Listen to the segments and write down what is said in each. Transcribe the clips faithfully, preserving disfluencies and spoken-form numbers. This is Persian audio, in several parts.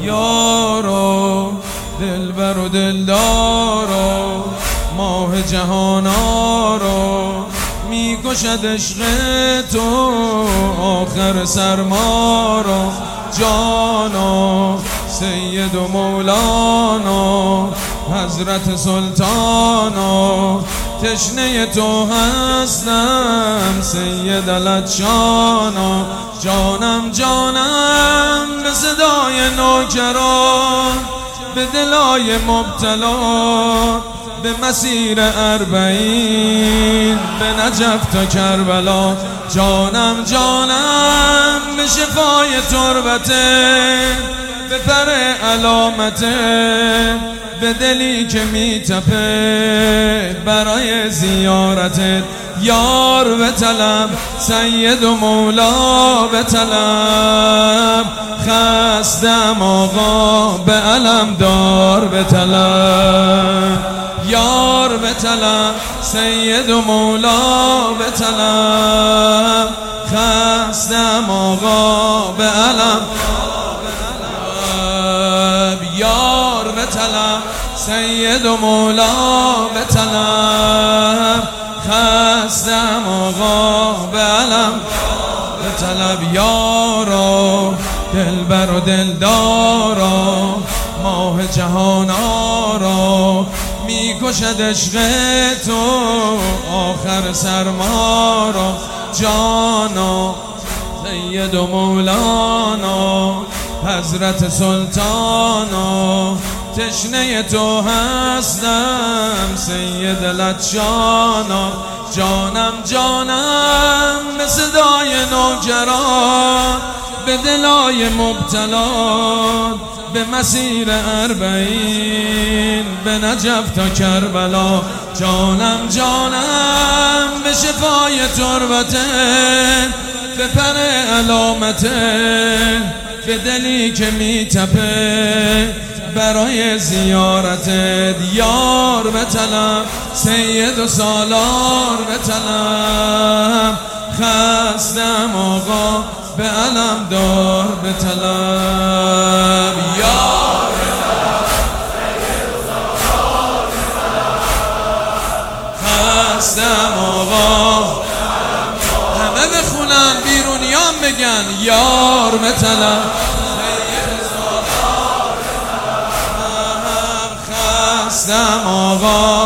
یارو دلبر و دلدارو ماه جهانارو میکشد عشق تو آخر سرمارو جانا سید و مولانا حضرت سلطانا تشنه تو هستم سید لطشانا جانم جانم به صدای نوکران به دلای مبتلا به مسیر اربعین به نجف تا کربلا جانم جانم به شفای تربته به پر علامته به دلی که میتپه برای زیارتت یار به طلب سید و مولا به طلب خستم آقا به علم دار به طلب یار به طلب سید و مولا به طلب خستم آقا به علم یار به طلب سید و مولا به طلب خستم آقا به علم به طلب یارو دلبر و دلدارو ماه جهانارو میکشد عشق تو آخر سرمارو جانا سید و مولانا حضرت سلطانا تشنه تو هستم سید لطشانا جانم جانم به صدای نوکران به دلای مبتلا به مسیر اربعین به نجف تا کربلا جانم جانم به شفای تربته به پر علامته به دلی که میتپه برای زیارتت یار به طلب سید و سالار به طلب خستم آقا به علم دار به طلب یار به طلب سید و سالار به طلب خستم آقا همه بخونن بیرونیان بگن یار به طلب خستم آقا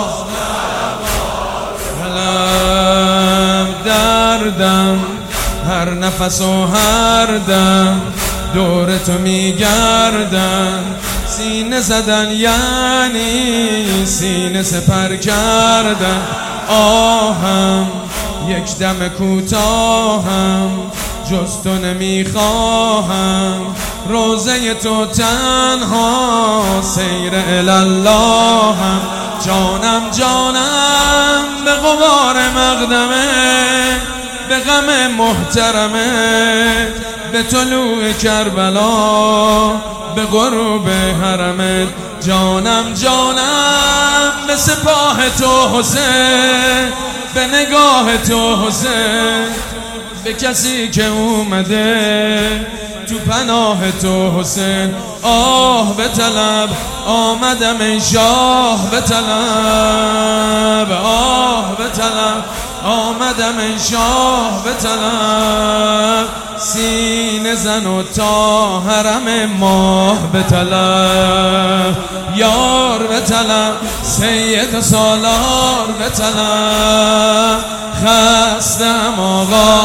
علم دردم هر نفس و هر دم دور تو میگردم سینه زدن یعنی سینه سپر کردن آهم یک دم کوتاهم جز تو نمیخواهم روزه تو تنها سیر الاللهم جانم جانم به غبار مقدمه به غم محترمه به طلوع کربلا به غروب حرمت جانم جانم به سپاه تو حسین به نگاه تو حسین به کسی که اومده تو پناه تو حسین آه به طلب آمدم ای شاه به طلب آه به طلب آمدم ای شاه به طلب سینه زن و تا حرم ماه به طلب یار به طلب سید سالار به طلب خستم آقا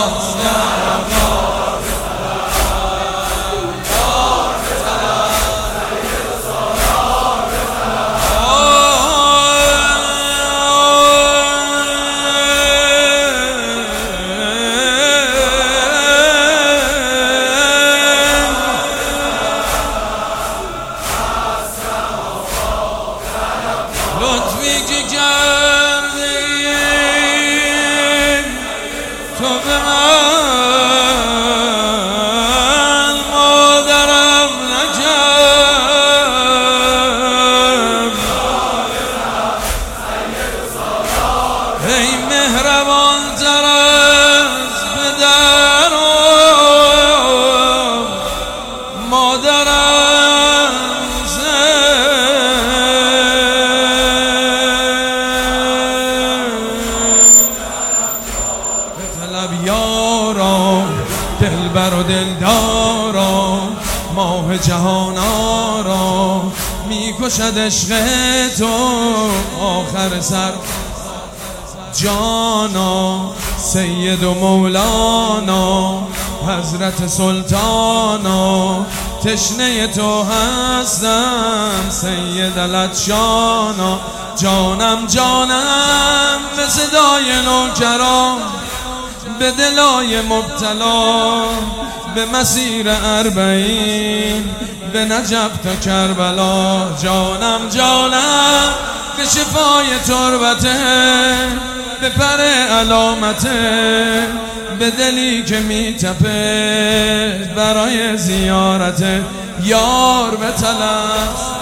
لطفی که کردی تو به من مادرم نکرد ای مهربان تر از پدر و مادرم دلبر و دلدارا ماه جهان آرا میکشد عشق تو آخر سر جانا سید و مولانا حضرت سلطانا تشنه تو هستم سید لطشانا جانم جانم به صدای نوکران به دلای مبتلا به مسیر اربعین به نجف تا کربلا جانم جانم به شفای تربته به پر علامته به دلی که میتپه برای زیارت یار به طلب